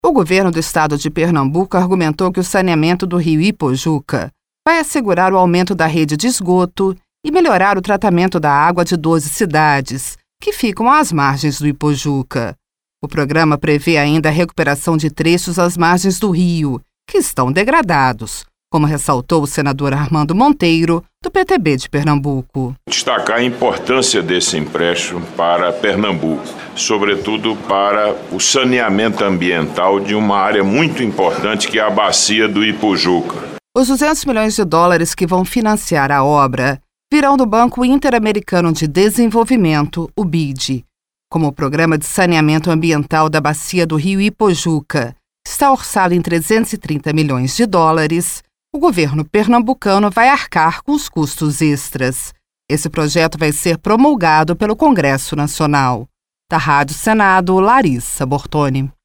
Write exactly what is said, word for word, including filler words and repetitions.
O governo do estado de Pernambuco argumentou que o saneamento do rio Ipojuca vai assegurar o aumento da rede de esgoto e melhorar o tratamento da água de doze cidades, que ficam às margens do Ipojuca. O programa prevê ainda a recuperação de trechos às margens do rio, que estão degradados, como ressaltou o senador Armando Monteiro, do P T B de Pernambuco. Destacar a importância desse empréstimo para Pernambuco, sobretudo para o saneamento ambiental de uma área muito importante que é a bacia do Ipojuca. Os duzentos milhões de dólares que vão financiar a obra virão do Banco Interamericano de Desenvolvimento, o B I D. Como o Programa de Saneamento Ambiental da Bacia do Rio Ipojuca está orçado em trezentos e trinta milhões de dólares, o governo pernambucano vai arcar com os custos extras. Esse projeto vai ser promulgado pelo Congresso Nacional. Da Rádio Senado, Larissa Bortoni.